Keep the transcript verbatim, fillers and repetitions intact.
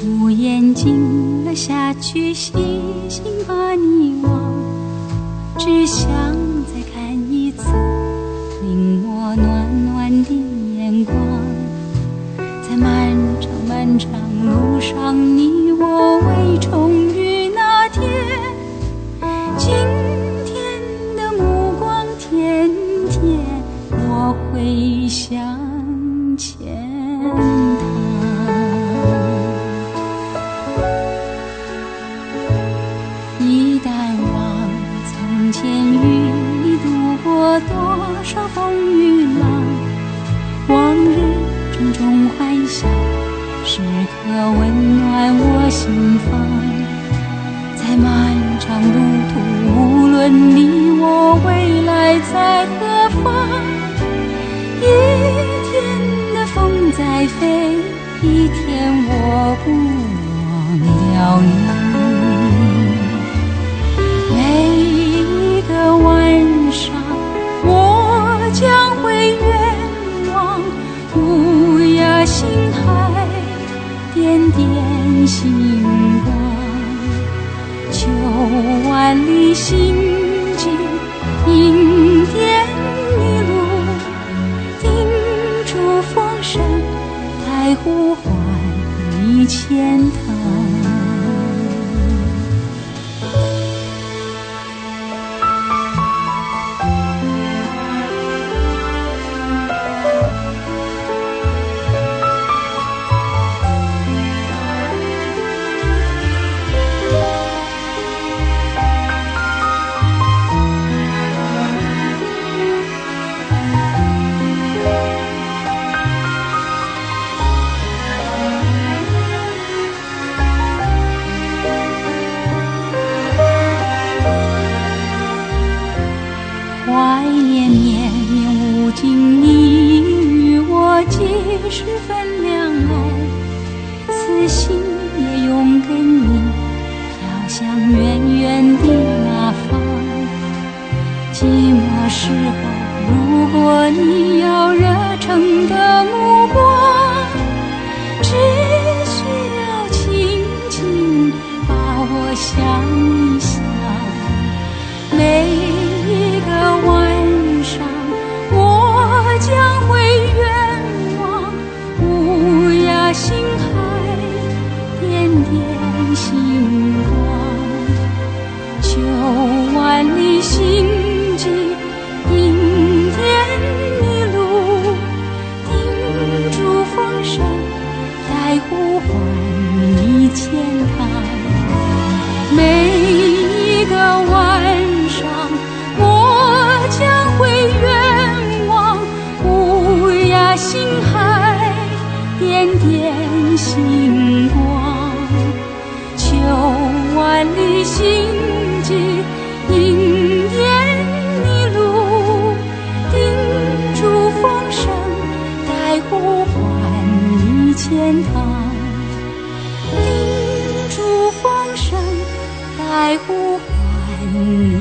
无言静了下去，星星把你望，只想再看一次令我暖暖的眼光。在漫长漫长路上，你我未重遇那天，今天的目光甜甜，我会向前趟。一旦忘从前与你度过多少风雨浪，往日种种欢笑时刻温暖我心房。在漫长路途，无论你我未来在何方，一天的风在飞，一天我不忘了你。每一个晚上我将会远望乌鸦星海，点点星光，求万里行迹，引点迷路，叮嘱风声，待呼唤你前趟。怀念绵绵无尽，你与我几时分两爱，此心也永跟你飘向远远的那方。寂寞时候，如果你要热诚的目光，只需要轻轻把我想一想。每一个晚上我将会远望乌鸦星海，点点星光，求万里行迹，引点迷路，叮嘱风声，待呼唤你前趟。每一个晚上我将会远望乌鸦星海，点点星光，求万里行迹，引点迷路，叮嘱风声，待呼唤你前趟。叮嘱风声，待呼唤你